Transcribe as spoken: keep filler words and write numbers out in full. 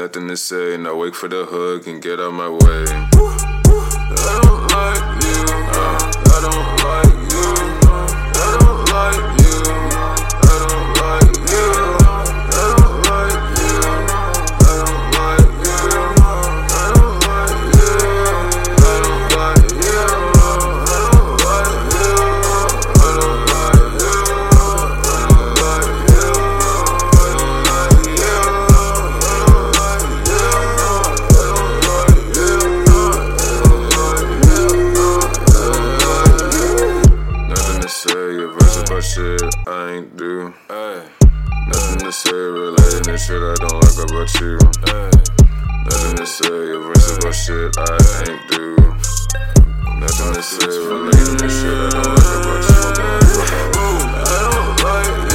nothing to say. Now wait for the hug and get out my way. I don't like you. Uh, I don't like you. I don't like you. I don't like you. I don't like you. I don't like you. I don't like you. I don't like you. I don't like you. I don't like you. I don't like you. I don't like you. Shit I ain't do. Ay. Nothing to say related to shit I don't like about you. Ay. Nothing to say, your verse about shit I ain't do. Nothing to say related to shit I don't like about you. I don't like